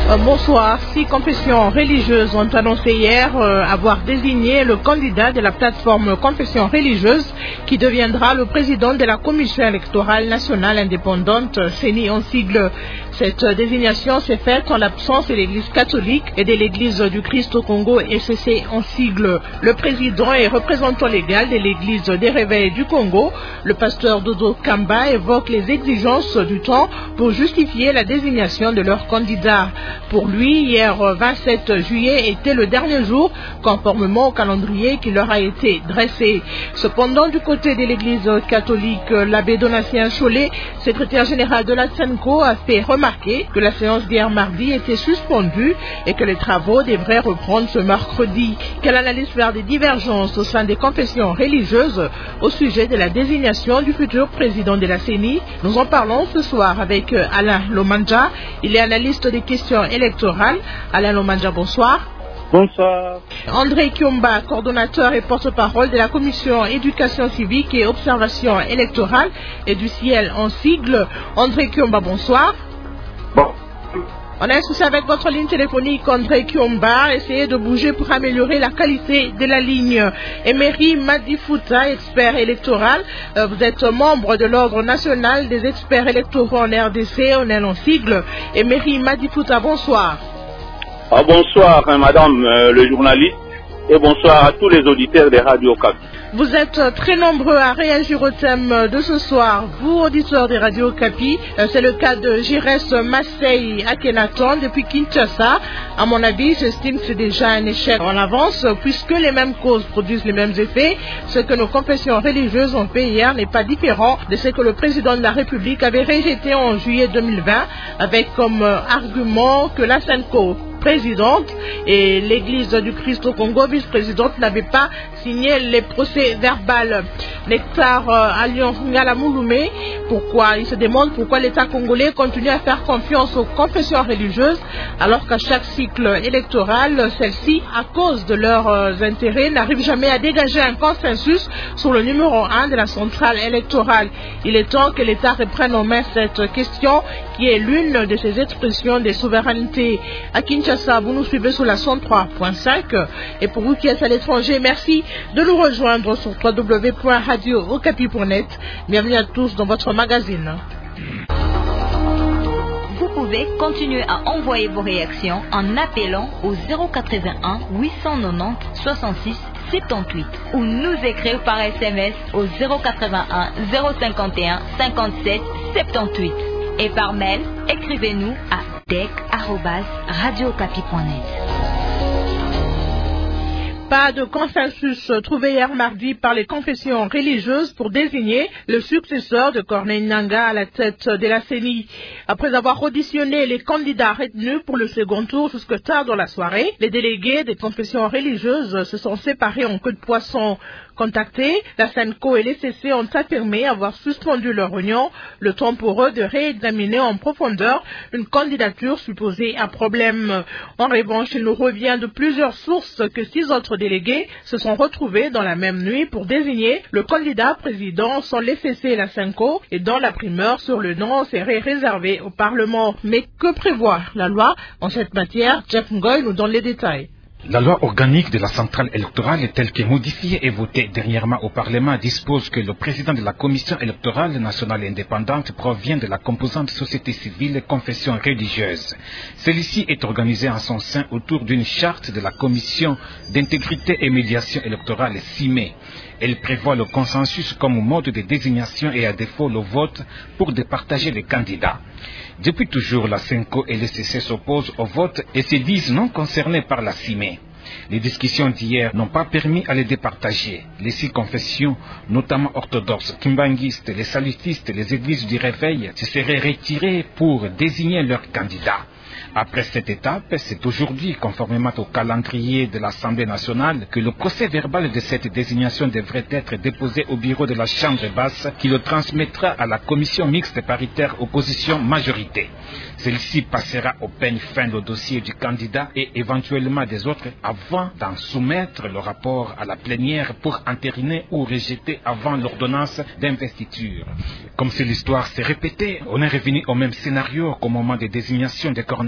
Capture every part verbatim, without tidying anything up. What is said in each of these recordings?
Euh, bonsoir. Six confessions religieuses ont annoncé hier euh, avoir désigné le candidat de la plateforme Confession religieuse qui deviendra le président de la Commission électorale nationale indépendante, C E N I en sigle. Cette désignation s'est faite en l'absence de l'Église catholique et de l'Église du Christ au Congo, S C C en sigle. Le président et représentant légal de l'Église des Réveils du Congo, le pasteur Dodo Kamba, évoque les exigences du temps pour justifier la désignation de leur candidat. Pour lui, hier vingt-sept juillet était le dernier jour conformément au calendrier qui leur a été dressé. Cependant, du côté de l'Église catholique, l'abbé Donatien Cholet, secrétaire général de la S E N C O, a fait remarquer que la séance d'hier mardi était suspendue et que les travaux devraient reprendre ce mercredi. Quelle analyse faire des divergences au sein des confessions religieuses au sujet de la désignation du futur président de la C E N I? Nous en parlons ce soir avec Alain Lomandja. Il est analyste des questions électorales. Alain Lomandja, bonsoir. Bonsoir. André Kiomba, coordonnateur et porte-parole de la commission éducation civique et observation électorale et du ciel en sigle. André Kiomba, bonsoir. Bon. On est associé avec votre ligne téléphonique, André Kiomba. Essayez de bouger pour améliorer la qualité de la ligne. Emery Madifuta, expert électoral. Euh, vous êtes membre de l'Ordre national des experts électoraux en R D C, on est en sigle. Emery Madifuta, bonsoir. Ah, bonsoir, hein, madame euh, le journaliste, et bonsoir à tous les auditeurs des radios Okapi. Vous êtes très nombreux à réagir au thème de ce soir. Vous, auditeurs des radios Okapi, c'est le cas de Jires Massey Akhenaton depuis Kinshasa. À mon avis, j'estime que c'est déjà un échec en avance, puisque les mêmes causes produisent les mêmes effets. Ce que nos confessions religieuses ont fait hier n'est pas différent de ce que le président de la République avait rejeté en juillet deux mille vingt, avec comme argument que la S E N C O présidente et l'Église du Christ au Congo, vice-présidente, n'avait pas signé les procès verbales. Nectar euh, Alliance Ngalamouloumé, pourquoi il se demande pourquoi l'État congolais continue à faire confiance aux confessions religieuses alors qu'à chaque cycle électoral, celles-ci, à cause de leurs euh, intérêts, n'arrivent jamais à dégager un consensus sur le numéro un de la centrale électorale. Il est temps que l'État reprenne en main cette question qui est l'une de ces expressions des souverainetés. À Kinshasa, vous nous suivez sur la cent trois point cinq et pour vous qui êtes à l'étranger, merci de nous rejoindre sur w w w point radio okapi point net. Bienvenue à tous dans votre magazine. Vous pouvez continuer à envoyer vos réactions en appelant au zéro quatre-vingt-un huit cent quatre-vingt-dix soixante-six soixante-dix-huit ou nous écrire par S M S au zéro quatre-vingt-un zéro cinquante et un cinquante-sept soixante-dix-huit et par mail, écrivez-nous à dec arobase radio okapi point net. Pas de consensus trouvé hier mardi par les confessions religieuses pour désigner le successeur de Corneille Nangaa à la tête de la C E N I. Après avoir auditionné les candidats retenus pour le second tour jusque tard dans la soirée, les délégués des confessions religieuses se sont séparés en queue de poisson. Contactés, la S E N C O et l'E C C ont affirmé avoir suspendu leur réunion, le temps pour eux de réexaminer en profondeur une candidature supposée à problème. En revanche, il nous revient de plusieurs sources que six autres délégués se sont retrouvés dans la même nuit pour désigner le candidat président sans l'E C C et la S E N C O et dont la primeur sur le nom serait réservée au Parlement. Mais que prévoit la loi en cette matière? Jeff Ngoy nous donne les détails. La loi organique de la centrale électorale, telle que modifiée et votée dernièrement au Parlement, dispose que le président de la Commission électorale nationale indépendante provient de la composante société civile et confession religieuse. Celle-ci est organisée en son sein autour d'une charte de la Commission d'intégrité et médiation électorale C I M E. Elle prévoit le consensus comme mode de désignation et à défaut le vote pour départager les candidats. Depuis toujours, la S E N C O et l'E C C s'opposent au vote et se disent non concernés par la C I M E. Les discussions d'hier n'ont pas permis à les départager. Les six confessions, notamment orthodoxes, kimbanguistes, les salutistes, les églises du réveil, se seraient retirées pour désigner leurs candidats. Après cette étape, c'est aujourd'hui, conformément au calendrier de l'Assemblée nationale, que le procès verbal de cette désignation devrait être déposé au bureau de la Chambre basse qui le transmettra à la commission mixte paritaire opposition-majorité. Celle-ci passera au peigne fin le dossier du candidat et éventuellement des autres avant d'en soumettre le rapport à la plénière pour entériner ou rejeter avant l'ordonnance d'investiture. Comme si l'histoire s'est répétée, on est revenu au même scénario qu'au moment des désignations de Corneille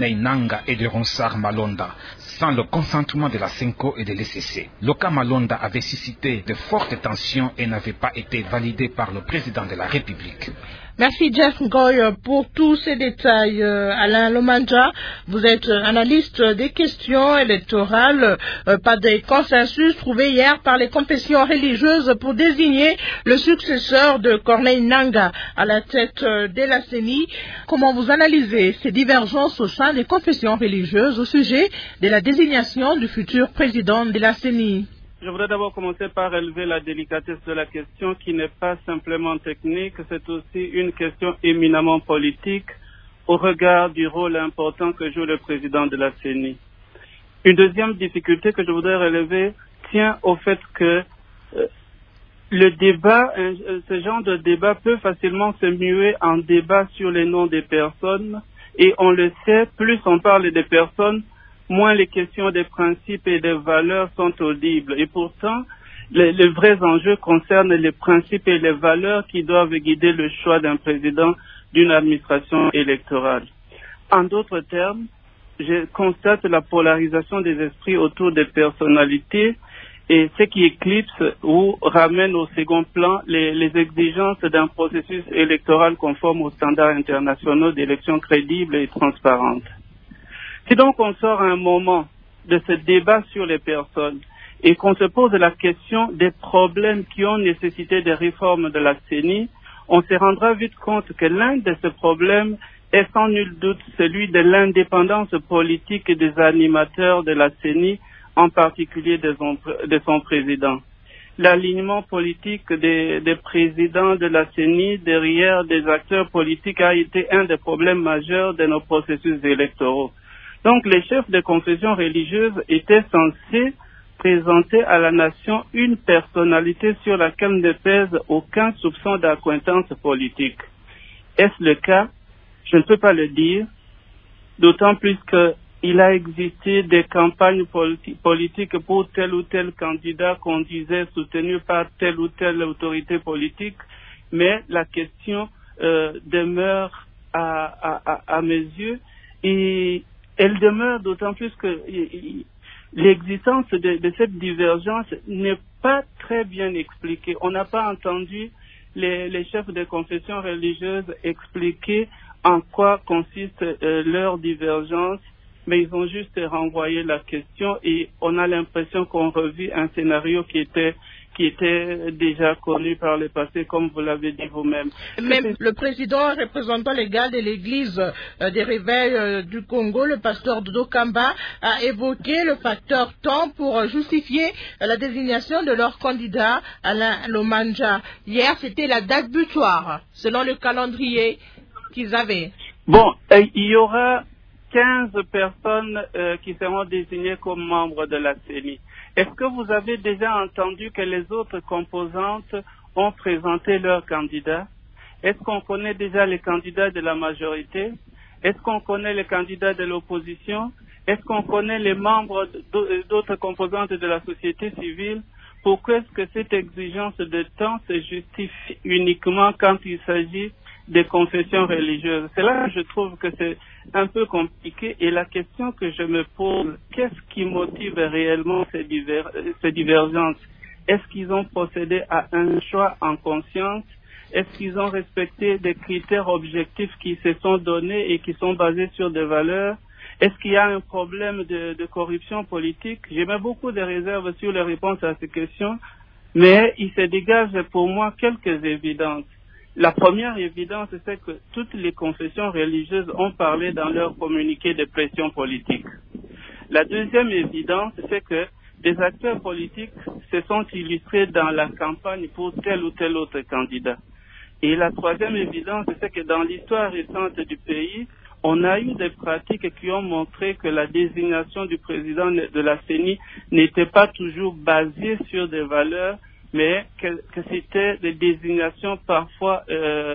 Corneille Nangaa et de Ronsard Malonda, sans le consentement de la Senko et de l'E C C. Le cas Malonda avait suscité de fortes tensions et n'avait pas été validé par le président de la République. Merci Jeff Ngoy pour tous ces détails. Alain Lomanja, vous êtes analyste des questions électorales. Pas de consensus trouvé hier par les confessions religieuses pour désigner le successeur de Corneille Nangaa à la tête de la C E N I. Comment vous analysez ces divergences au sein des confessions religieuses au sujet de la désignation du futur président de la C E N I? Je voudrais d'abord commencer par élever la délicatesse de la question qui n'est pas simplement technique, c'est aussi une question éminemment politique au regard du rôle important que joue le président de la C E N I. Une deuxième difficulté que je voudrais relever tient au fait que euh, le débat, euh, ce genre de débat peut facilement se muer en débat sur les noms des personnes et on le sait, plus on parle des personnes, moins les questions des principes et des valeurs sont audibles. Et pourtant, les, les vrais enjeux concernent les principes et les valeurs qui doivent guider le choix d'un président d'une administration électorale. En d'autres termes, je constate la polarisation des esprits autour des personnalités et ce qui éclipse ou ramène au second plan les, les exigences d'un processus électoral conforme aux standards internationaux d'élections crédibles et transparentes. Si donc on sort à un moment de ce débat sur les personnes et qu'on se pose la question des problèmes qui ont nécessité des réformes de la C E N I, on se rendra vite compte que l'un de ces problèmes est sans nul doute celui de l'indépendance politique des animateurs de la C E N I, en particulier de son, de son président. L'alignement politique des, des présidents de la C E N I derrière des acteurs politiques a été un des problèmes majeurs de nos processus électoraux. Donc, les chefs de confession religieuse étaient censés présenter à la nation une personnalité sur laquelle ne pèse aucun soupçon d'accointance politique. Est-ce le cas? Je ne peux pas le dire, d'autant plus qu'il a existé des campagnes politi- politiques pour tel ou tel candidat qu'on disait soutenu par telle ou telle autorité politique, mais la question euh, demeure à, à, à, à mes yeux et elle demeure d'autant plus que l'existence de, de cette divergence n'est pas très bien expliquée. On n'a pas entendu les, les chefs de confession religieuse expliquer en quoi consiste euh, leur divergence, mais ils ont juste renvoyé la question et on a l'impression qu'on revit un scénario qui était qui était déjà connu par le passé, comme vous l'avez dit vous-même. Même le président représentant légal de l'église euh, des réveils euh, du Congo, le pasteur Dodo Kamba, a évoqué le facteur temps pour euh, justifier euh, la désignation de leur candidat, Alain Lomanja. Hier, c'était la date butoir, selon le calendrier qu'ils avaient. Bon, euh, il y aura quinze personnes euh, qui seront désignées comme membres de la C E N I. Est-ce que vous avez déjà entendu que les autres composantes ont présenté leurs candidats? Est-ce qu'on connaît déjà les candidats de la majorité? Est-ce qu'on connaît les candidats de l'opposition? Est-ce qu'on connaît les membres d'autres composantes de la société civile? Pourquoi est-ce que cette exigence de temps se justifie uniquement quand il s'agit des confessions religieuses? C'est là que je trouve que c'est un peu compliqué et la question que je me pose, qu'est-ce qui motive réellement ces, diver, ces divergences? Est-ce qu'ils ont procédé à un choix en conscience? Est-ce qu'ils ont respecté des critères objectifs qui se sont donnés et qui sont basés sur des valeurs? Est-ce qu'il y a un problème de, de corruption politique? J'ai mis beaucoup de réserves sur les réponses à ces questions, mais il se dégage pour moi quelques évidences. La première évidence, c'est que toutes les confessions religieuses ont parlé dans leur communiqué de pression politique. La deuxième évidence, c'est que des acteurs politiques se sont illustrés dans la campagne pour tel ou tel autre candidat. Et la troisième évidence, c'est que dans l'histoire récente du pays, on a eu des pratiques qui ont montré que la désignation du président de la C E N I n'était pas toujours basée sur des valeurs, mais que, que c'était des désignations parfois euh,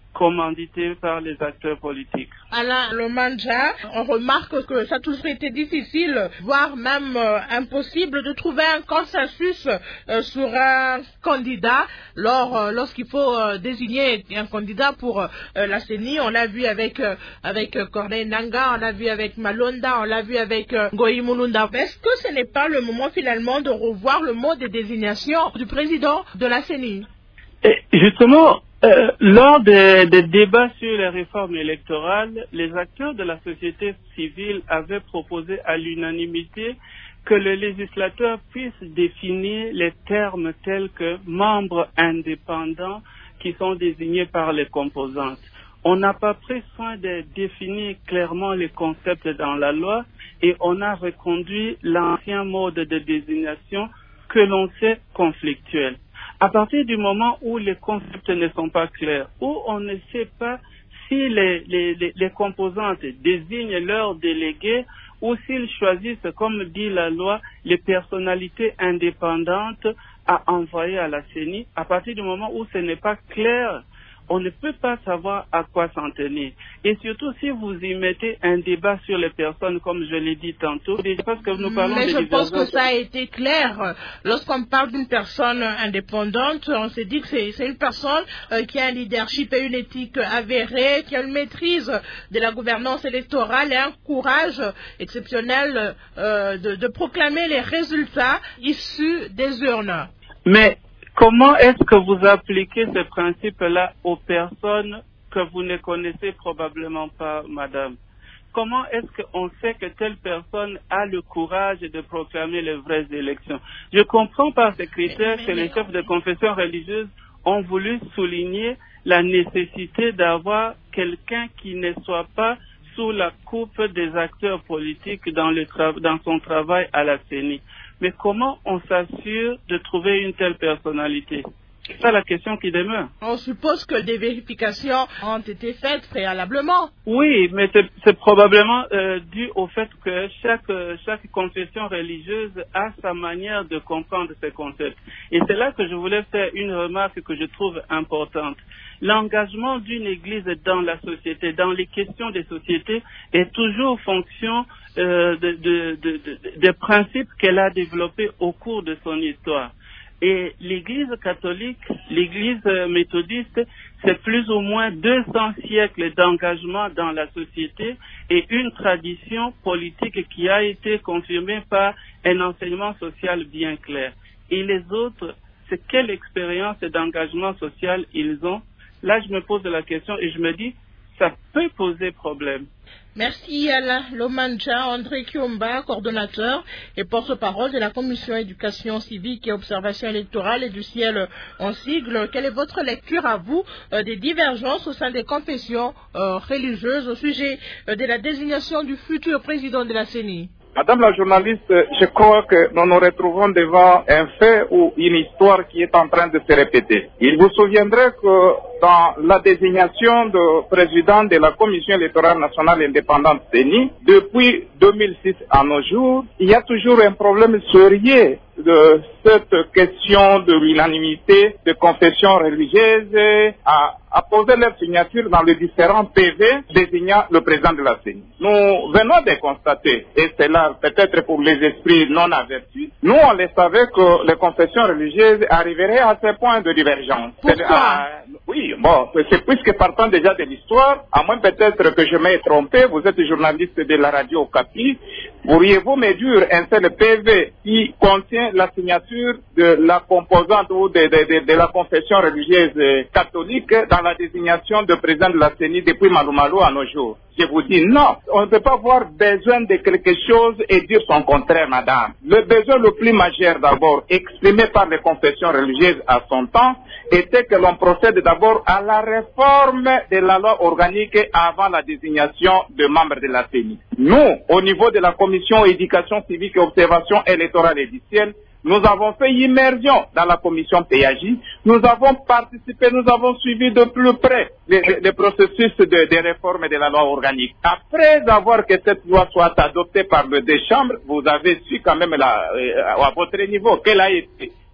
commandité par les acteurs politiques. Alain Lomandja, on remarque que ça a toujours été difficile, voire même euh, impossible de trouver un consensus euh, sur un candidat lors, euh, lorsqu'il faut euh, désigner un candidat pour euh, la C E N I. On l'a vu avec, euh, avec Corneille Nangaa, on l'a vu avec Malonda, on l'a vu avec euh, Ngoï Mulunda. Est-ce que ce n'est pas le moment finalement de revoir le mode de désignation du président de la C E N I? Et justement, Euh, lors des, des débats sur les réformes électorales, les acteurs de la société civile avaient proposé à l'unanimité que le législateur puisse définir les termes tels que membres indépendants qui sont désignés par les composantes. On n'a pas pris soin de définir clairement les concepts dans la loi et on a reconduit l'ancien mode de désignation que l'on sait conflictuel. À partir du moment où les concepts ne sont pas clairs, où on ne sait pas si les, les, les, les composantes désignent leurs délégués ou s'ils choisissent, comme dit la loi, les personnalités indépendantes à envoyer à la C E N I, à partir du moment où ce n'est pas clair, on ne peut pas savoir à quoi s'en tenir. Et surtout, si vous y mettez un débat sur les personnes, comme je l'ai dit tantôt, parce que nous parlons Mais de je pense que divergences. ça a été clair. Lorsqu'on parle d'une personne indépendante, on s'est dit que c'est, c'est une personne euh, qui a un leadership et une éthique avérée, qui a une maîtrise de la gouvernance électorale et un courage exceptionnel euh, de, de proclamer les résultats issus des urnes. Mais comment est-ce que vous appliquez ce principe-là aux personnes que vous ne connaissez probablement pas, madame? Comment est-ce qu'on sait que telle personne a le courage de proclamer les vraies élections? Je comprends par ces critères mais, mais, que les mais, chefs de confession religieuse ont voulu souligner la nécessité d'avoir quelqu'un qui ne soit pas sous la coupe des acteurs politiques dans, le tra- dans son travail à la C E N I. Mais comment on s'assure de trouver une telle personnalité? C'est ça la question qui demeure. On suppose que des vérifications ont été faites préalablement. Oui, mais c'est, c'est probablement euh, dû au fait que chaque, chaque confession religieuse a sa manière de comprendre ces concepts. Et c'est là que je voulais faire une remarque que je trouve importante. L'engagement d'une église dans la société, dans les questions des sociétés, est toujours fonction euh, de, de, de, de, des principes qu'elle a développés au cours de son histoire. Et l'Église catholique, l'Église méthodiste, c'est plus ou moins deux cents siècles d'engagement dans la société et une tradition politique qui a été confirmée par un enseignement social bien clair. Et les autres, c'est quelle expérience d'engagement social ils ont? Là, je me pose la question et je me dis, ça peut poser problème. Merci Alain Lomandja, André Kiomba, coordonnateur et porte-parole de la Commission éducation civique et observation électorale et du ciel en sigle. Quelle est votre lecture à vous euh, des divergences au sein des confessions euh, religieuses au sujet euh, de la désignation du futur président de la C E N I? Madame la journaliste, je crois que nous nous retrouvons devant un fait ou une histoire qui est en train de se répéter. Il vous souviendrait que dans la désignation de président de la Commission électorale nationale indépendante C E N I, depuis deux mille six à nos jours, il y a toujours un problème sérieux de cette question de l'unanimité de confessions religieuses à, à poser leur signature dans les différents P V désignant le président de la C E N I. Nous venons de constater, et c'est là peut-être pour les esprits non avertis, nous on le savait que les confessions religieuses arriveraient à ce point de divergence. Pourquoi? À, oui, bon, c'est puisque partant déjà de l'histoire, à moins peut-être que je m'ai trompé, vous êtes journaliste de la radio Okapi, pourriez-vous me dire un seul P V qui contient la signature de la composante ou de, de, de, de la confession religieuse catholique dans la désignation de président de la C E N I depuis Malou Malou à nos jours? Je vous dis non, on ne peut pas avoir besoin de quelque chose et dire son contraire, madame. Le besoin le plus majeur d'abord, exprimé par les confessions religieuses à son temps, était que l'on procède d'abord à la réforme de la loi organique avant la désignation de membres de la C E N I. Nous, au niveau de la Commission éducation civique et observation électorale et du ciel, nous avons fait immersion dans la commission P A J. Nous avons participé, nous avons suivi de plus près le processus de, de réforme de la loi organique. Après avoir que cette loi soit adoptée par les deux chambres, vous avez su quand même la, euh, à votre niveau quelle a été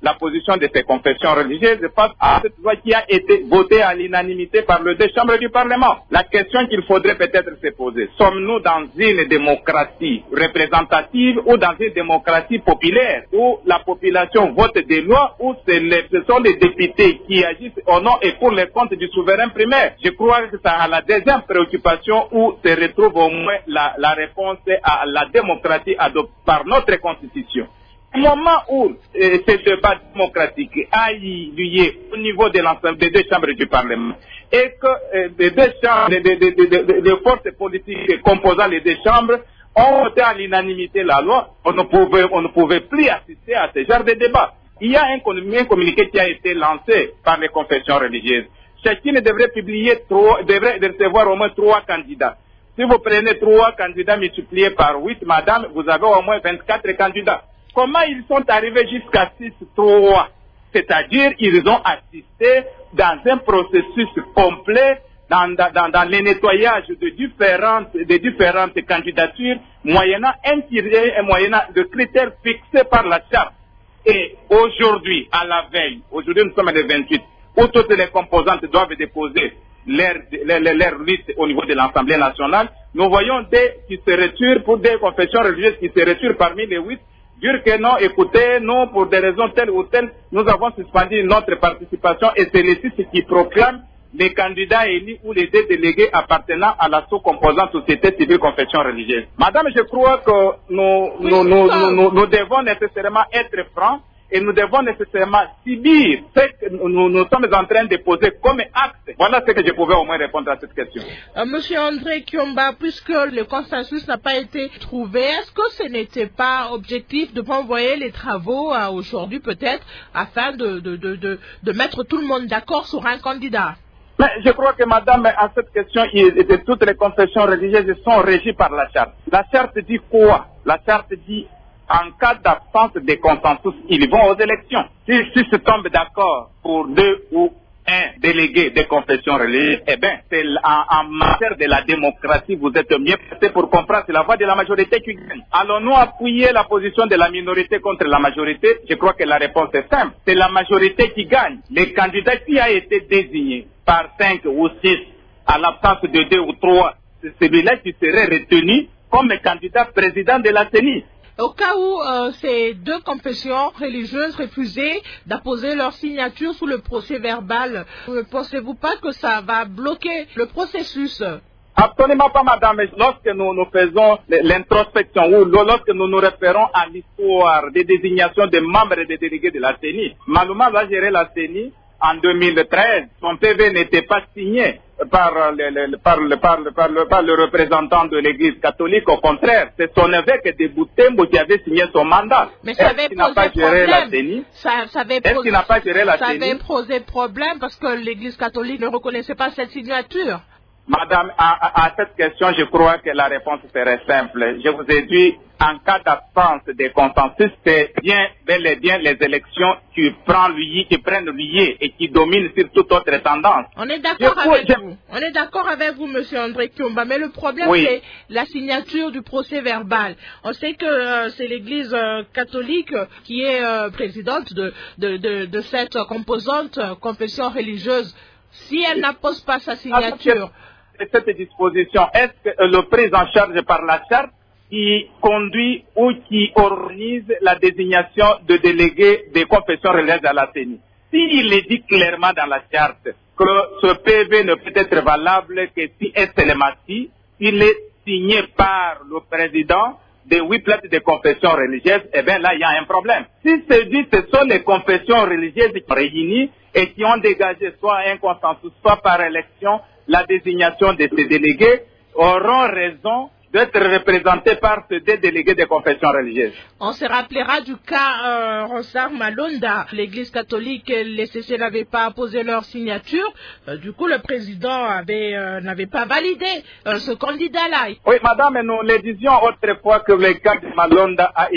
la position de ces confessions religieuses face à cette loi qui a été votée à l'unanimité par les deux chambres du Parlement. La question qu'il faudrait peut-être se poser, sommes-nous dans une démocratie représentative ou dans une démocratie populaire où la population vote des lois ou c'est les, ce sont les députés qui agissent au nom et pour les comptes du souverain primaire? Je crois que c'est à la deuxième préoccupation où se retrouve au moins la, la réponse à la démocratie adoptée par notre Constitution. Au moment où euh, ce débat démocratique a eu lieu au niveau de l'ensemble des deux chambres du Parlement et que euh, les deux chambres, les, les, les, les, les forces politiques composant les deux chambres ont voté à l'unanimité la loi, on ne pouvait, on ne pouvait plus assister à ce genre de débat. Il y a un, un communiqué qui a été lancé par les confessions religieuses. Chacune devrait publier trois, devrait recevoir au moins trois candidats. Si vous prenez trois candidats multipliés par huit, madame, vous avez au moins vingt-quatre candidats. Comment ils sont arrivés jusqu'à six trois? C'est-à-dire, ils ont assisté dans un processus complet, dans, dans, dans le nettoyage de différentes, de différentes candidatures, moyennant un tiré et moyennant de critères fixés par la charte. Et aujourd'hui, à la veille, aujourd'hui nous sommes le vingt-huit, où toutes les composantes doivent déposer leur, leur, leur liste au niveau de l'Assemblée nationale, nous voyons des qui se retirent pour des confessions religieuses qui se retirent parmi les huit, dire que non, écoutez, non, pour des raisons telles ou telles, nous avons suspendu notre participation et c'est les six qui proclament les candidats élus ou les deux délégués appartenant à la sous-composante société civile confession religieuse. Madame, je crois que nous, oui, nous, nous, nous, nous devons nécessairement être francs et nous devons nécessairement subir ce que nous, nous sommes en train de poser comme acte. Voilà ce que je pouvais au moins répondre à cette question. Euh, Monsieur André Kiomba, puisque le consensus n'a pas été trouvé, est-ce que ce n'était pas objectif de renvoyer les travaux euh, aujourd'hui peut-être afin de, de, de, de, de mettre tout le monde d'accord sur un candidat? Mais je crois que madame, à cette question, il, il, toutes les confessions religieuses sont régies par la charte. La charte dit quoi? La charte dit en cas d'absence de consensus, ils vont aux élections. Si si se tombent d'accord pour deux ou un délégué des confessions religieuses, eh bien, c'est en, en matière de la démocratie, vous êtes mieux placé pour comprendre, c'est la voix de la majorité qui gagne. Allons-nous appuyer la position de la minorité contre la majorité? Je crois que la réponse est simple. C'est la majorité qui gagne. Le candidat qui a été désigné par cinq ou six, à l'absence de deux ou trois, c'est celui-là qui serait retenu comme candidat président de la C E N I. Au cas où euh, ces deux confessions religieuses refusaient d'apposer leur signature sous le procès verbal, ne pensez-vous pas que ça va bloquer le processus? Absolument pas, madame. Lorsque nous, nous faisons l'introspection ou lorsque nous nous référons à l'histoire des désignations des membres et des délégués de la C E N I, Malouma va gérer la C E N I en deux mille treize. Son P V n'était pas signé par le, le, par, le, par, le, par, le, par le représentant de l'Église catholique. Au contraire, c'est son évêque de Boutembo qui avait signé son mandat. Mais ça avait posé problème. Ça, ça avait Est-ce qu'il n'a pas géré la ça C E N I? avait posé problème parce que l'Église catholique ne reconnaissait pas cette signature. Madame, à, à, à cette question, je crois que la réponse serait simple. Je vous ai dit, en cas d'absence de consensus, c'est bien, bel et bien les élections qui prennent lieu, qui prennent lieu et qui dominent sur toute autre tendance. On est d'accord Je- avec je- vous. On est d'accord avec vous, Monsieur André Kiomba. Mais le problème, Oui. c'est la signature du procès verbal. On sait que euh, c'est l'Église euh, catholique qui est euh, présidente de, de, de, de cette composante euh, confession religieuse. Si elle n'appose pas sa signature, Cette disposition, est-ce que euh, le prise en charge par la charte qui conduit ou qui organise la désignation de délégués des confessions religieuses à la C E N I? S'il est dit clairement dans la charte que ce P V ne peut être valable que si Esselemati, il est signé par le président des huit places de confessions religieuses, eh bien là, il y a un problème. Si c'est dit que ce sont les confessions religieuses qui sont réunies et qui ont dégagé soit un consensus, soit par élection, la désignation de ces délégués, auront raison d'être représentés par ces deux délégués des confessions religieuses. on se rappellera du cas euh, Ronsard Malonda. L'Église catholique et les C C n'avaient pas apposé leur signature. Euh, du coup, le président avait, euh, n'avait pas validé euh, ce candidat-là. Oui, madame, nous le disions autrefois que le cas de Malonda a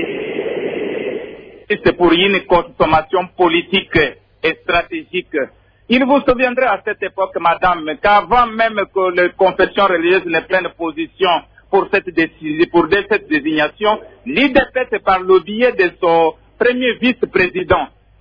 été, c'est pour une consommation politique et stratégique. Il vous souviendrait à cette époque, madame, qu'avant même que les confessions religieuses ne prennent position pour cette décision, pour cette désignation, l'I D P, c'est par le biais de son premier vice-président,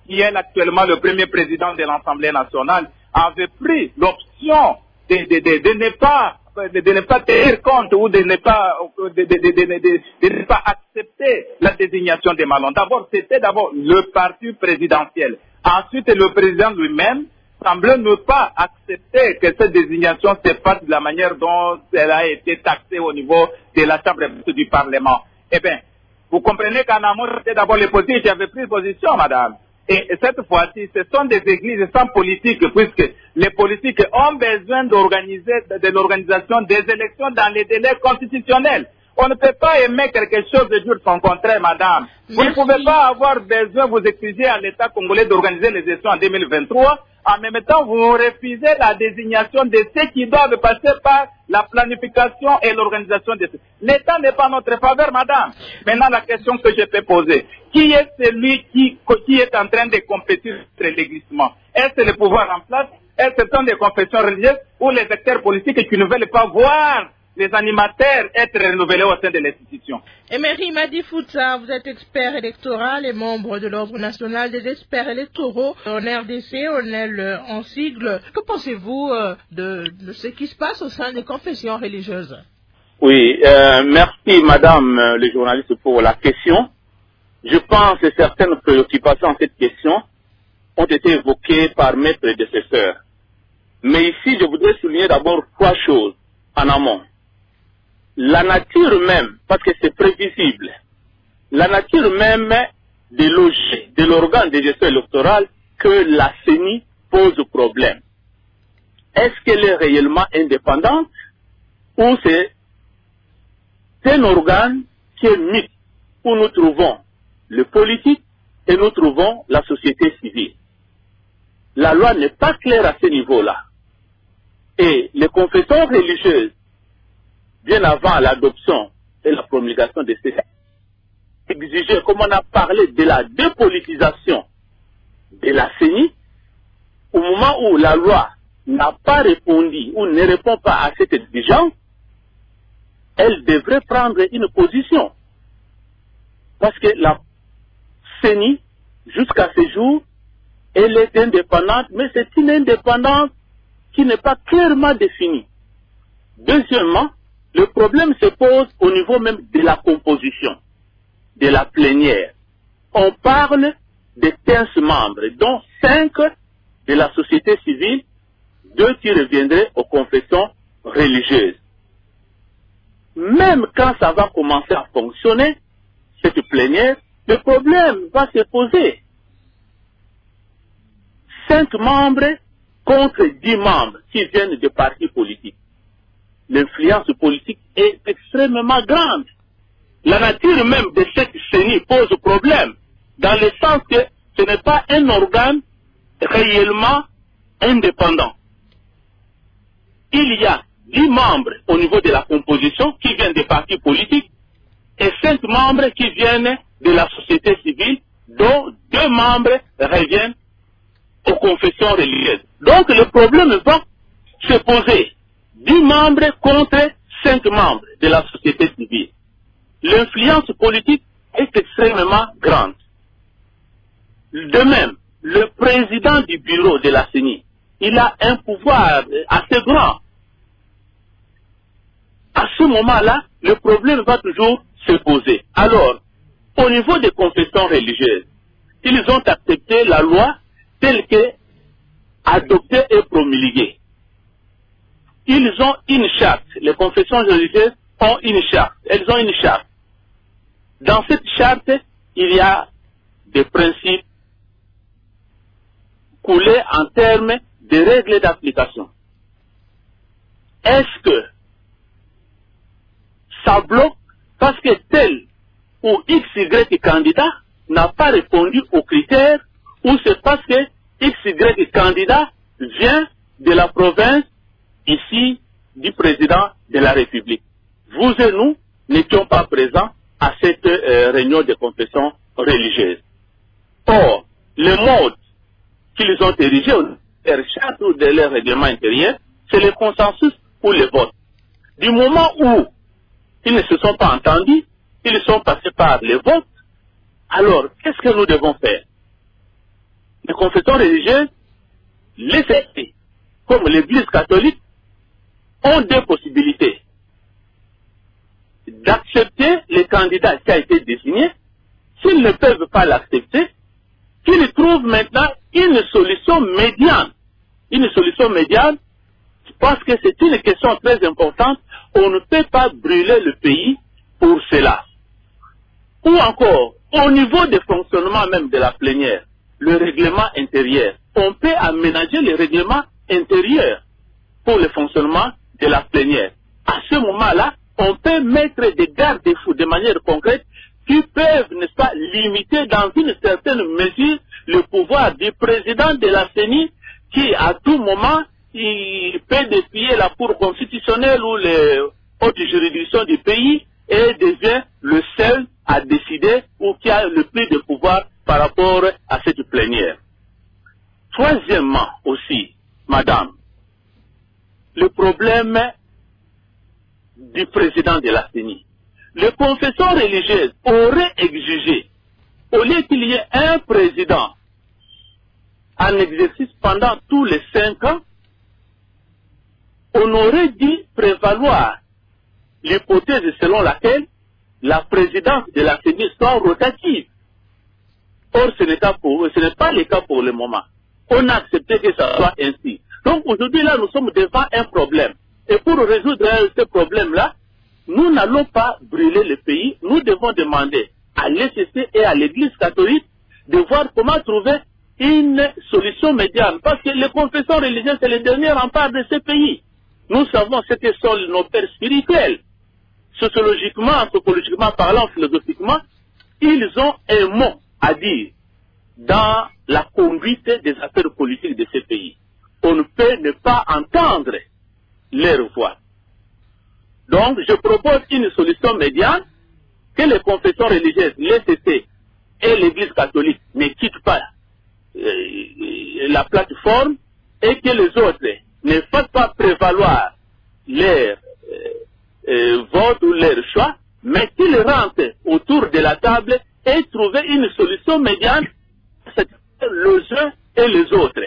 qui est actuellement le premier président de l'Assemblée nationale, avait pris l'option de, de, de, de ne pas de, de ne pas tenir compte ou de ne pas de, de, de, de, de, de ne pas accepter la désignation des Malons. D'abord, c'était d'abord le parti présidentiel. Ensuite, le président lui-même semblait ne pas accepter que cette désignation se fasse de la manière dont elle a été taxée au niveau de la Chambre du Parlement. Eh bien, vous comprenez qu'en amont, c'était d'abord les politiques qui avaient pris position, madame. Et cette fois-ci, ce sont des églises sans politique, puisque les politiques ont besoin d'organiser, de l'organisation des élections dans les délais constitutionnels. On ne peut pas aimer quelque chose de dur son contraire, madame. Merci. Vous ne pouvez pas avoir besoin, vous exiger à l'État congolais d'organiser les élections en deux mille vingt-trois. En même temps, vous refusez la désignation de ceux qui doivent passer par la planification et l'organisation de ceux. L'État n'est pas en notre faveur, madame. Maintenant, la question que je peux poser. Qui est celui qui, qui est en train de compétir sur l'églissement? Est-ce le pouvoir en place? Est-ce que ce sont des confessions religieuses ou les acteurs politiques qui ne veulent pas voir les animateurs être renouvelés au sein de l'institution? Emery Madi Fouta, vous êtes expert électoral et membre de l'Ordre national des experts électoraux en R D C, on est le, en sigle. Que pensez-vous euh, de, de ce qui se passe au sein des confessions religieuses? Oui, euh, merci madame euh, le journaliste pour la question. Je pense que certaines préoccupations en cette question ont été évoquées par mes prédécesseurs. Mais ici, je voudrais souligner d'abord trois choses en amont. La nature même, parce que c'est prévisible, la nature même de l'O G, de l'organe de gestion électorale que la C E N I pose problème. Est-ce qu'elle est réellement indépendante ou c'est un organe qui est mixte où nous trouvons le politique et nous trouvons la société civile? La loi n'est pas claire à ce niveau-là. Et les confessions religieuses, bien avant l'adoption et la promulgation de ces exiger, comme on a parlé de la dépolitisation de la C E N I, au moment où la loi n'a pas répondu ou ne répond pas à cette exigence, elle devrait prendre une position. Parce que la C E N I, jusqu'à ce jour, elle est indépendante, mais c'est une indépendance qui n'est pas clairement définie. Deuxièmement, le problème se pose au niveau même de la composition, de la plénière. On parle de quinze membres, dont cinq de la société civile, deux qui reviendraient aux confessions religieuses. Même quand ça va commencer à fonctionner, cette plénière, le problème va se poser. Cinq membres contre dix membres qui viennent de partis politiques. L'influence politique est extrêmement grande. La nature même de cette C E N I pose problème, dans le sens que ce n'est pas un organe réellement indépendant. Il y a dix membres au niveau de la composition qui viennent des partis politiques et cinq membres qui viennent de la société civile, dont deux membres reviennent aux confessions religieuses. Donc le problème va se poser. dix membres contre cinq membres de la société civile. L'influence politique est extrêmement grande. De même, le président du bureau de la C E N I, il a un pouvoir assez grand. À ce moment-là, le problème va toujours se poser. Alors, au niveau des confessions religieuses, ils ont accepté la loi telle que adoptée et promulguée. Ils ont une charte. Les confessions religieuses ont une charte. Elles ont une charte. Dans cette charte, il y a des principes coulés en termes de règles d'application. Est-ce que ça bloque parce que tel ou X Y candidat n'a pas répondu aux critères, ou c'est parce que X Y candidat vient de la province ici du président de la République? Vous et nous n'étions pas présents à cette euh, réunion de confession religieuse. Or, le mode qu'ils ont érigé de leur charte ou de leur règlement intérieur, c'est le consensus ou le vote. Du moment où ils ne se sont pas entendus, ils sont passés par le vote. Alors, qu'est-ce que nous devons faire? les confessions religieuses, les C C T, comme l'Église catholique, ont deux possibilités. D'accepter le candidat qui a été désigné. S'ils ne peuvent pas l'accepter, qu'ils trouvent maintenant une solution médiane. Une solution médiane, parce que c'est une question très importante. On ne peut pas brûler le pays pour cela. Ou encore, au niveau du fonctionnement même de la plénière, le règlement intérieur, on peut aménager le règlement intérieur pour le fonctionnement de la plénière. À ce moment-là, on peut mettre des garde-fous de manière concrète qui peuvent, n'est-ce pas, limiter dans une certaine mesure le pouvoir du président de la C E N I qui, à tout moment, il peut défier la Cour constitutionnelle ou les hautes juridictions du pays et devient le seul à décider ou qui a le plus de pouvoir par rapport à cette plénière. Troisièmement aussi, madame, le problème du président de la C E N I. Les confessions religieuses auraient exigé, au lieu qu'il y ait un président en exercice pendant tous les cinq ans, on aurait dû prévaloir l'hypothèse selon laquelle la présidence de la C E N I soit rotative. Or, ce n'est pas, pas le cas pour le moment. On a accepté que ça soit ainsi. Donc aujourd'hui, là, nous sommes devant un problème. Et pour résoudre ce problème-là, nous n'allons pas brûler le pays. Nous devons demander à l'E C C et à l'Église catholique de voir comment trouver une solution médiane. Parce que les confessions religieuses, c'est le dernier rempart de ce pays. Nous savons ce que sont nos pères spirituels. Sociologiquement, anthropologiquement parlant, philosophiquement, ils ont un mot à dire dans la conduite des affaires politiques de ce pays. On ne peut ne pas entendre leur voix. Donc, je propose une solution médiane, que les confessions religieuses, l'E C C et l'Église catholique ne quittent pas euh, la plateforme et que les autres ne fassent pas prévaloir leur euh, euh, vote ou leur choix, mais qu'ils rentrent autour de la table et trouver une solution médiane, c'est les uns et les autres.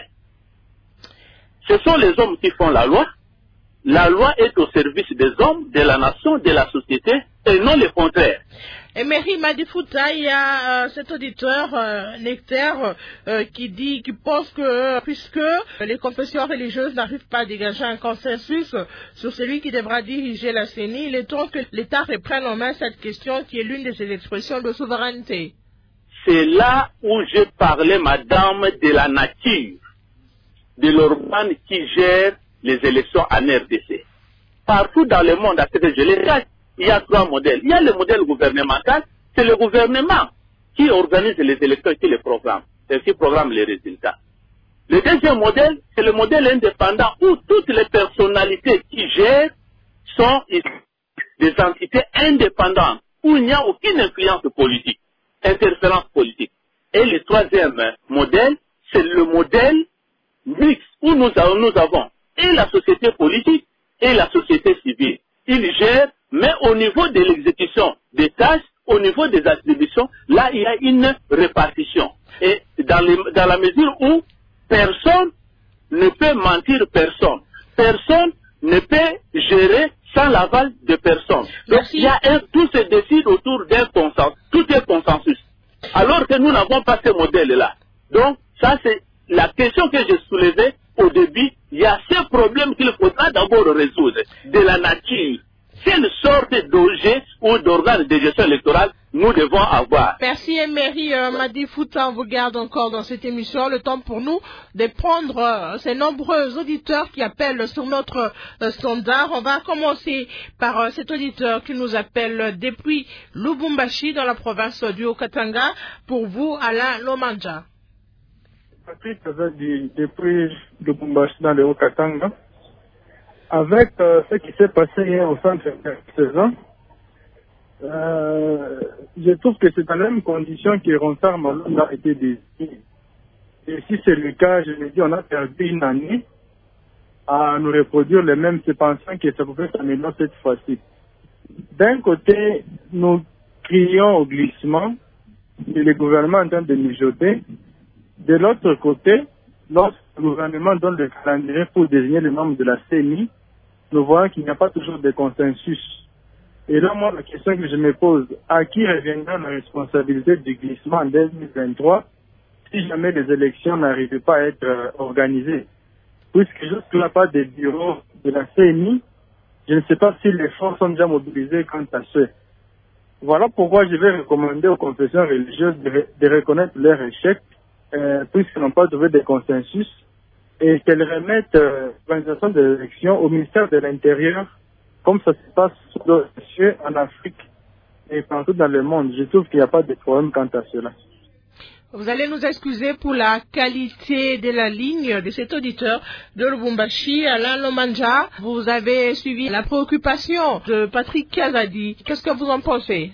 Ce sont les hommes qui font la loi. La loi est au service des hommes, de la nation, de la société, et non le contraire. Emery Madifouta, il y a euh, cet auditeur, euh, Nectaire, euh, qui dit, qui pense que, euh, puisque les confessions religieuses n'arrivent pas à dégager un consensus sur celui qui devra diriger la C E N I, il est temps que l'État reprenne en main cette question qui est l'une de ses expressions de souveraineté. C'est là où je parlais, madame, de la nature, de l'organe qui gère les élections en R D C. Partout dans le monde, à ce que je l'ai dit, il y a trois modèles. Il y a le modèle gouvernemental, c'est le gouvernement qui organise les élections et qui les programme, et qui programme les résultats. Le deuxième modèle, c'est le modèle indépendant où toutes les personnalités qui gèrent sont des entités indépendantes, où il n'y a aucune influence politique, interférence politique. Et le troisième modèle, c'est le modèle mixte, où nous avons, nous avons et la société politique et la société civile. Ils gèrent, mais au niveau de l'exécution des tâches, au niveau des attributions, là, il y a une répartition. Et dans, les, dans la mesure où personne ne peut mentir personne, personne ne peut gérer sans l'aval de personne. Donc, il y a un, tout se décide autour d'un consensus. Tout est consensus. Alors que nous n'avons pas ce modèle-là. Donc, ça, c'est la question que j'ai soulevée au début. Il y a ce problème qu'il faudra d'abord résoudre de la nature. Quelle sorte d'objet ou d'organe de gestion électorale nous devons avoir? Merci Emery euh, Madifouta, on vous garde encore dans cette émission. Le temps pour nous de prendre euh, ces nombreux auditeurs qui appellent sur notre euh, standard. On va commencer par euh, cet auditeur qui nous appelle depuis Lubumbashi dans la province du Haut-Katanga. Pour vous, Alain Lomanja. Patrick dit depuis Lubumbashi dans le Haut-Katanga. Avec euh, ce qui s'est passé hier au centre saison, euh, je trouve que c'est dans la même condition que Ronsard Malonde a été désigné. Et si c'est le cas, je me dis, on a perdu une année à nous reproduire les mêmes, se pensant que ça pouvait s'améliorer cette fois-ci. D'un côté, nous crions au glissement, et le gouvernement est en train de mijoter. De De l'autre côté, lorsque le gouvernement donne le calendrier pour désigner les membres de la C E N I, nous voyons qu'il n'y a pas toujours de consensus. Et là, moi, la question que je me pose, à qui reviendra la responsabilité du glissement en deux mille vingt-trois si jamais les élections n'arrivaient pas à être euh, organisées? Puisque jusque-là, pas de bureau de la C E N I, je ne sais pas si les fonds sont déjà mobilisés quant à ce. Voilà pourquoi je vais recommander aux confessions religieuses de, de reconnaître leur échec, euh, puisqu'ils n'ont pas trouvé de consensus, et qu'elles remettent euh, l'organisation des élections au ministère de l'Intérieur, comme ça se passe sur d'autres cieux en Afrique et partout dans le monde. Je trouve qu'il n'y a pas de problème quant à cela. Vous allez nous excuser pour la qualité de la ligne de cet auditeur de Lubumbashi, Alain Lomanja. Vous avez suivi la préoccupation de Patrick Kazadi. Qu'est-ce que vous en pensez?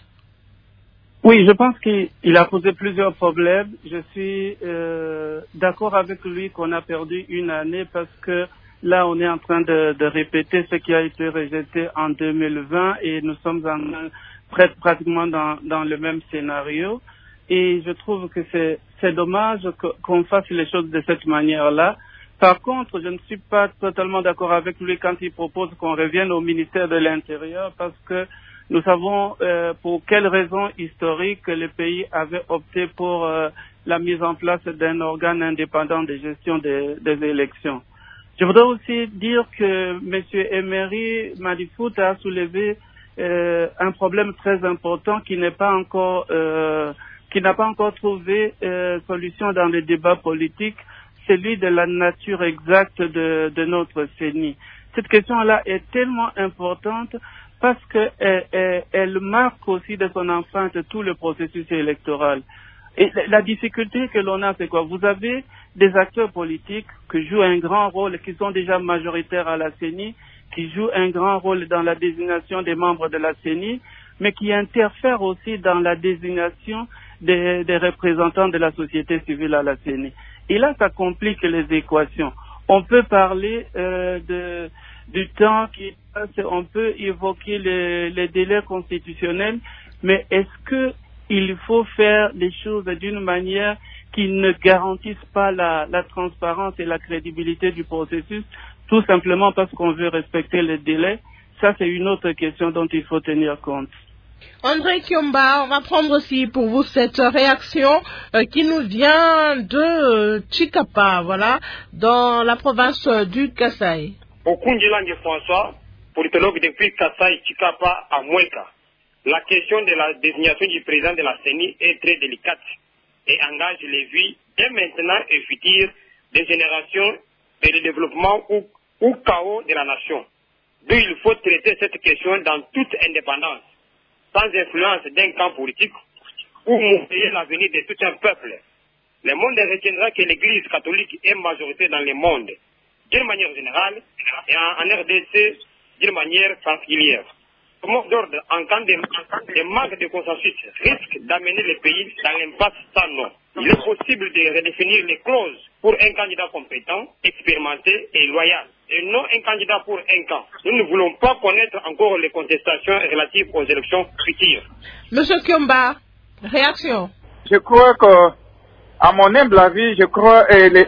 Oui, je pense qu'il a posé plusieurs problèmes. Je suis euh, d'accord avec lui qu'on a perdu une année parce que là, on est en train de, de répéter ce qui a été rejeté en deux mille vingt et nous sommes en, pratiquement dans, dans le même scénario. Et je trouve que c'est, c'est dommage qu'on fasse les choses de cette manière-là. Par contre, je ne suis pas totalement d'accord avec lui quand il propose qu'on revienne au ministère de l'Intérieur parce que nous savons euh, pour quelles raisons historiques le pays avait opté pour euh, la mise en place d'un organe indépendant de gestion des, des élections. Je voudrais aussi dire que M. Emery Madifout a soulevé euh, un problème très important qui n'est pas encore euh, qui n'a pas encore trouvé euh, solution dans les débats politiques, celui de la nature exacte de, de notre C E N I. Cette question-là est tellement importante parce qu'elle elle, elle marque aussi de son empreinte tout le processus électoral. Et la difficulté que l'on a, c'est quoi? Vous avez des acteurs politiques qui jouent un grand rôle, qui sont déjà majoritaires à la C E N I, qui jouent un grand rôle dans la désignation des membres de la C E N I, mais qui interfèrent aussi dans la désignation des, des représentants de la société civile à la C E N I. Et là, ça complique les équations. On peut parler euh, de, du temps qui passe, on peut évoquer les, les délais constitutionnels, mais est-ce que il faut faire les choses d'une manière qui ne garantisse pas la, la transparence et la crédibilité du processus, tout simplement parce qu'on veut respecter les délais? Ça, c'est une autre question dont il faut tenir compte. André Kiomba, on va prendre aussi pour vous cette réaction euh, qui nous vient de euh, Chikapa, voilà, dans la province euh, du Kasaï. Okundjilange François, politologue depuis Kasaï, Chikapa à Moueka. La question de la désignation du président de la C E N I est très délicate et engage les vies dès maintenant et futures des générations et le développement ou, ou chaos de la nation. D'où il faut traiter cette question dans toute indépendance, sans influence d'un camp politique ou mouiller l'avenir de tout un peuple. Le monde retiendra que l'Église catholique est majorité dans le monde, d'une manière générale, et en, en R D C, d'une manière particulière. Le mot d'ordre en cas de, de manque de consensus risque d'amener le pays dans l'impasse sans nom. Il est possible de redéfinir les clauses pour un candidat compétent, expérimenté et loyal, et non un candidat pour un camp. Nous ne voulons pas connaître encore les contestations relatives aux élections futures. Monsieur Kiomba, réaction. Je crois que, à mon humble avis, je crois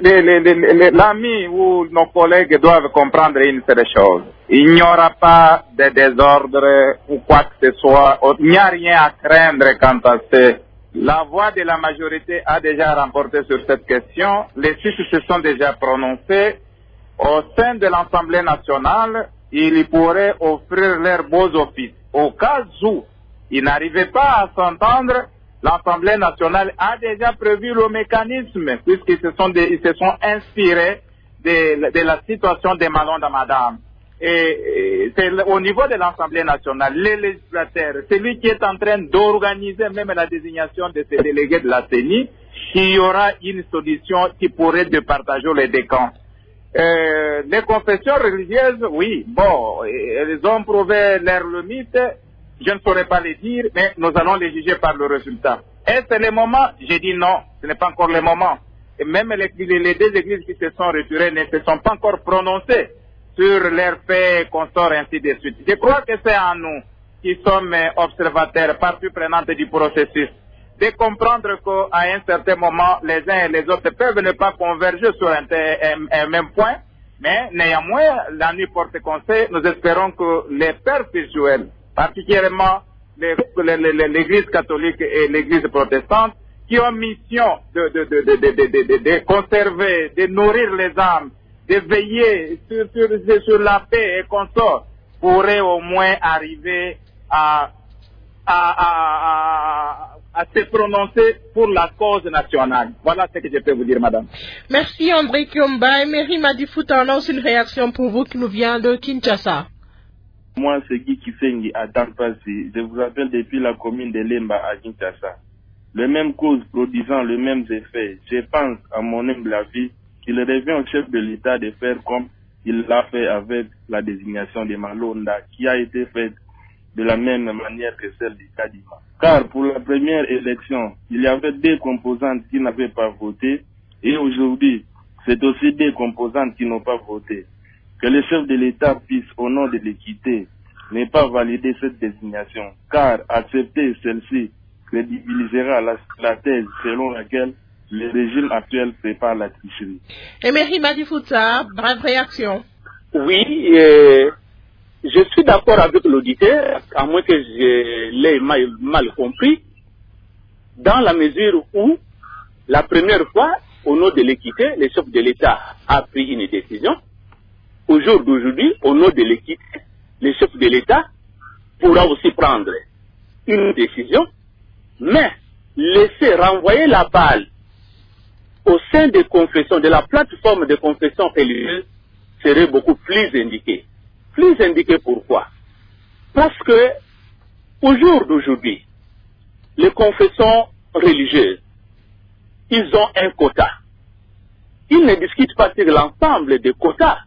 que l'ami ou nos collègues doivent comprendre une seule chose. Il n'y aura pas de désordre ou quoi que ce soit. Il n'y a rien à craindre quant à ça. La voix de la majorité a déjà remporté sur cette question. Les six se sont déjà prononcés. Au sein de l'Assemblée nationale, ils pourraient offrir leurs beaux offices. Au cas où ils n'arrivaient pas à s'entendre, l'Assemblée nationale a déjà prévu le mécanisme, puisqu'ils se sont, de, ils se sont inspirés de, de la situation des Malon de Madame. Et, et c'est au niveau de l'Assemblée nationale, les législateurs, celui qui est en train d'organiser même la désignation de ces délégués de la C E N I, qu'il y aura une solution qui pourrait départager les deux camps. Euh, les confessions religieuses, oui, bon, elles ont prouvé leur limite, je ne saurais pas les dire, mais nous allons les juger par le résultat. Est-ce le moment? J'ai dit non, ce n'est pas encore le moment. Et même les, les deux églises qui se sont retirées ne se sont pas encore prononcées sur leurs faits, consorts, ainsi de suite. Je crois que c'est à nous qui sommes observateurs, partie prenante du processus, de comprendre qu'à un certain moment, les uns et les autres peuvent ne pas converger sur un, un, un même point, mais néanmoins, la nuit porte conseil, nous espérons que les pères spirituels, particulièrement l'Église catholique et l'Église protestante, qui ont mission de, de, de, de, de, de, de, de conserver, de nourrir les âmes, de veiller sur, sur, sur la paix et consort, pourraient au moins arriver à, à, à, à, à se prononcer pour la cause nationale. Voilà ce que je peux vous dire, madame. Merci André Kiomba. Et Mary Madifouta, on a aussi une réaction pour vous qui nous vient de Kinshasa. Moi, c'est Guy Kifengi à Tampasi. Je vous appelle depuis la commune de Lemba à Kinshasa. Les mêmes causes produisant les mêmes effets. Je pense, à mon humble avis, qu'il revient au chef de l'État de faire comme il l'a fait avec la désignation de Malonda, qui a été faite de la même manière que celle du Kadima. Car pour la première élection, il y avait deux composantes qui n'avaient pas voté, et aujourd'hui, c'est aussi deux composantes qui n'ont pas voté. Que le chef de l'État puisse, au nom de l'équité, ne pas valider cette désignation, car accepter celle-ci crédibilisera la, la thèse selon laquelle le régime actuel prépare la tricherie. Emery Madifouta, brève réaction. Oui, euh, je suis d'accord avec l'auditeur, à moins que je l'ai mal, mal compris, dans la mesure où, la première fois, au nom de l'équité, le chef de l'État a pris une décision. Au jour d'aujourd'hui, au nom de l'équité, le chef de l'État pourra aussi prendre une décision, mais laisser renvoyer la balle au sein des confessions, de la plateforme de confession religieuse, serait beaucoup plus indiqué. Plus indiqué pourquoi? Parce que, au jour d'aujourd'hui, les confessions religieuses, ils ont un quota. Ils ne discutent pas sur l'ensemble des quotas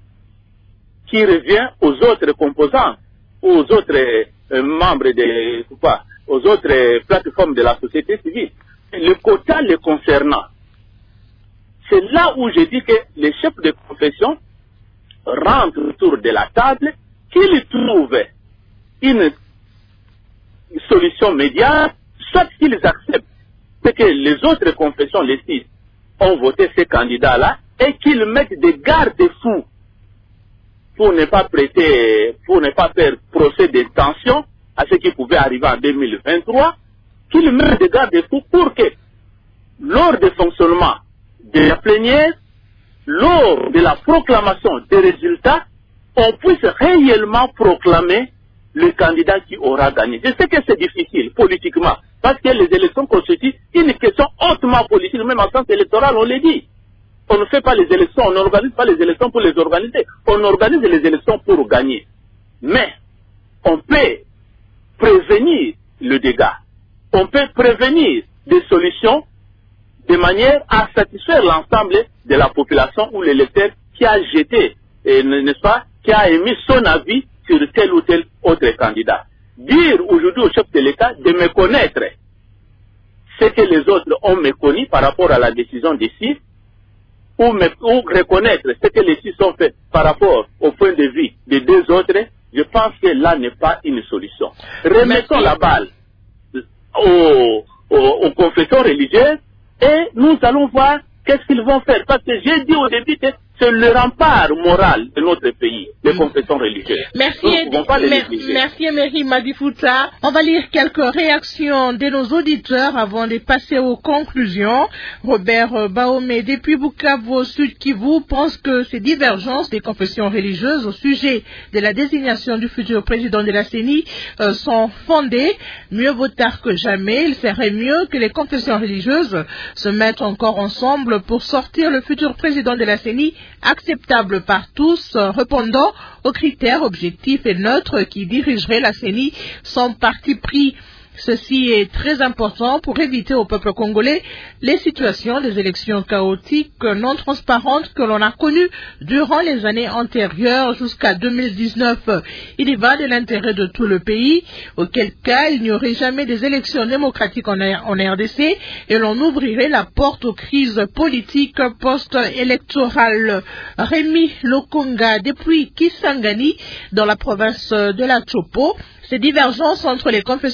qui revient aux autres composants, aux autres euh, membres de, quoi, aux autres euh, plateformes de la société civile. Le quota les concernant. C'est là où je dis que les chefs de confession rentrent autour de la table, qu'ils trouvent une solution médiane, soit qu'ils acceptent ce que les autres confessions, les six, ont voté ces candidats-là, et qu'ils mettent des garde-fous pour ne pas prêter, pour ne pas faire procès d'intention à ce qui pouvait arriver en deux mille vingt-trois, qu'ils mettent des garde-fous pour que, lors du fonctionnement de la plénière, lors de la proclamation des résultats, on puisse réellement proclamer le candidat qui aura gagné. Je sais que c'est difficile politiquement, parce que les élections constituent une question hautement politique, même en sens électoral, on l'a dit. On ne fait pas les élections, on n'organise pas les élections pour les organiser. On organise les élections pour gagner. Mais on peut prévenir le dégât. On peut prévenir des solutions de manière à satisfaire l'ensemble de la population ou l'électeur qui a jeté, n'est-ce pas, qui a émis son avis sur tel ou tel autre candidat. Dire aujourd'hui au chef de l'État de méconnaître ce que les autres ont méconnu par rapport à la décision des six, ou, me, ou reconnaître ce que les six ont fait par rapport au point de vue des deux autres, je pense que là n'est pas une solution. Remettons la balle aux, aux, aux confessions religieuses et nous allons voir qu'est-ce qu'ils vont faire. Parce que j'ai dit au début que c'est le rempart moral de notre pays, les confessions religieuses. Merci, merci Emery Madifouta. On va lire quelques réactions de nos auditeurs avant de passer aux conclusions. Robert Baomé, depuis Bukavu au Sud Kivu, pense que ces divergences des confessions religieuses au sujet de la désignation du futur président de la C E N I euh, sont fondées. Mieux vaut tard que jamais. Il serait mieux que les confessions religieuses se mettent encore ensemble pour sortir le futur président de la C E N I acceptable par tous, répondant aux critères objectifs et neutres qui dirigeraient la C E N I sans parti pris. Ceci est très important pour éviter au peuple congolais les situations des élections chaotiques, non transparentes que l'on a connues durant les années antérieures jusqu'à deux mille dix-neuf. Il y va de l'intérêt de tout le pays, auquel cas il n'y aurait jamais des élections démocratiques en R D C et l'on ouvrirait la porte aux crises politiques post-électorales. Rémi Lokonga, depuis Kisangani, dans la province de la Chopo, ces divergences entre les confessions religieuses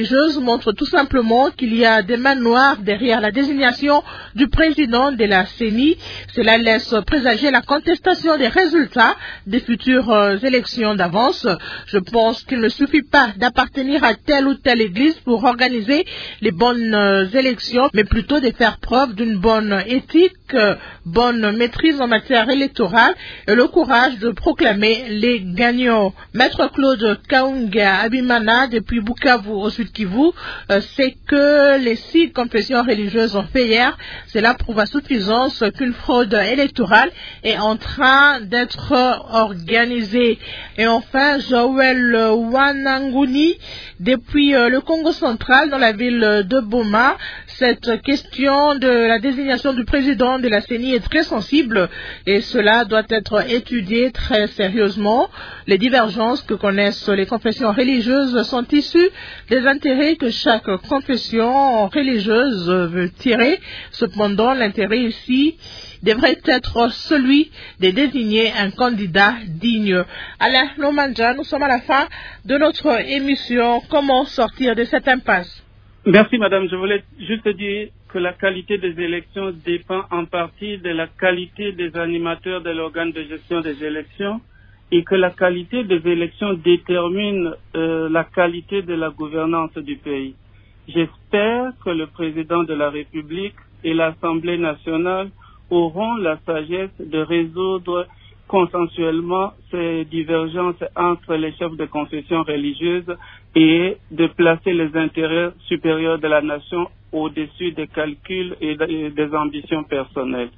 religieuse montrent tout simplement qu'il y a des mains noires derrière la désignation du président de la C E N I. Cela laisse présager la contestation des résultats des futures euh, élections d'avance. Je pense qu'il ne suffit pas d'appartenir à telle ou telle église pour organiser les bonnes euh, élections, mais plutôt de faire preuve d'une bonne éthique, euh, bonne maîtrise en matière électorale et le courage de proclamer les gagnants. Maître Claude Kaunga Abimana, depuis Bukavu au Sud Kivu, euh, c'est que les six confessions religieuses ont fait hier. Cela prouve à suffisance qu'une fraude électorale est en train d'être organisée. Et enfin, Joël Wananguni, depuis euh, le Congo central, dans la ville de Boma, cette question de la désignation du président de la C E N I est très sensible et cela doit être étudié très sérieusement. Les divergences que connaissent les confessions religieuses sont issues des intérêts que chaque confession religieuse veut tirer. Cependant, l'intérêt ici devrait être celui de désigner un candidat digne. Alain Lomanja, nous sommes à la fin de notre émission. Comment sortir de cette impasse? Merci madame. Je voulais juste dire que la qualité des élections dépend en partie de la qualité des animateurs de l'organe de gestion des élections et que la qualité des élections détermine euh, la qualité de la gouvernance du pays. J'espère que le président de la République et l'Assemblée nationale auront la sagesse de résoudre consensuellement ces divergences entre les chefs de confession religieuse et de placer les intérêts supérieurs de la nation au-dessus des calculs et des ambitions personnelles.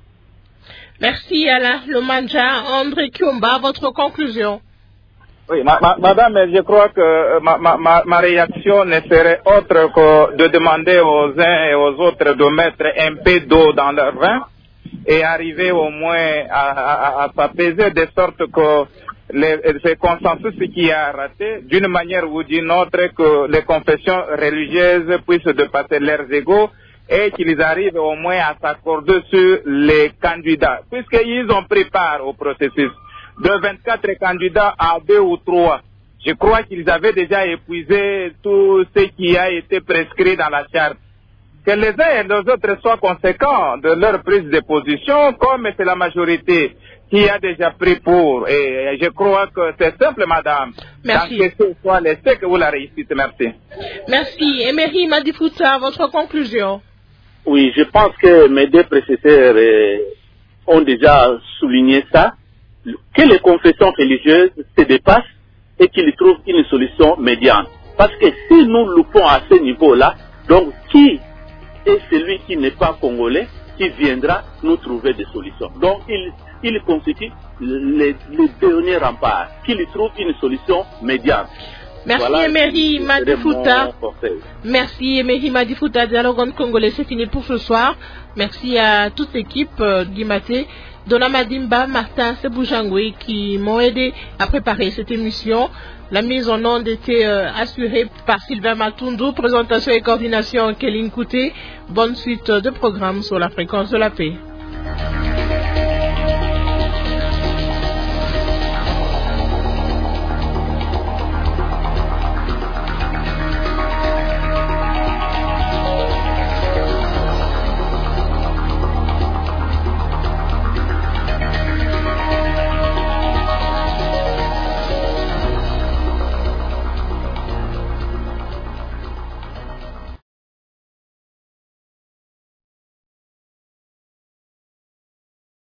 Merci Alain Lomanja. André Kiomba, votre conclusion. Oui, ma, ma, madame, je crois que ma, ma, ma réaction ne serait autre que de demander aux uns et aux autres de mettre un peu d'eau dans leur vin et arriver au moins à, à, à s'apaiser de sorte que les, ce consensus qui a raté, d'une manière ou d'une autre, que les confessions religieuses puissent dépasser leurs égos et qu'ils arrivent au moins à s'accorder sur les candidats, puisqu'ils ont pris part au processus. De vingt-quatre candidats à deux ou trois, je crois qu'ils avaient déjà épuisé tout ce qui a été prescrit dans la charte. Que les uns et les autres soient conséquents de leur prise de position, comme c'est la majorité qui a déjà pris pour. Et je crois que c'est simple, madame. Merci. Dans que ce soit l'essai que vous la réussite. Merci. Merci. Emery Madifouta, votre conclusion. Oui, je pense que mes deux prédécesseurs euh, ont déjà souligné ça, que les confessions religieuses se dépassent et qu'ils trouvent une solution médiane. Parce que si nous loupons à ce niveau-là, donc qui est celui qui n'est pas congolais qui viendra nous trouver des solutions? Donc il, il constitue le, le dernier rempart, qu'il trouve une solution médiane. Merci voilà, Emery Madifouta. Merci Emery Madifouta. Dialogue congolais, c'est fini pour ce soir. Merci à toute l'équipe euh, Guimaté, Dona Madimba, Martin Seboujangwe qui m'ont aidé à préparer cette émission. La mise en onde était euh, assurée par Sylvain Matundu. Présentation et coordination Kéline Kouté. Bonne suite de programme sur la fréquence de la paix.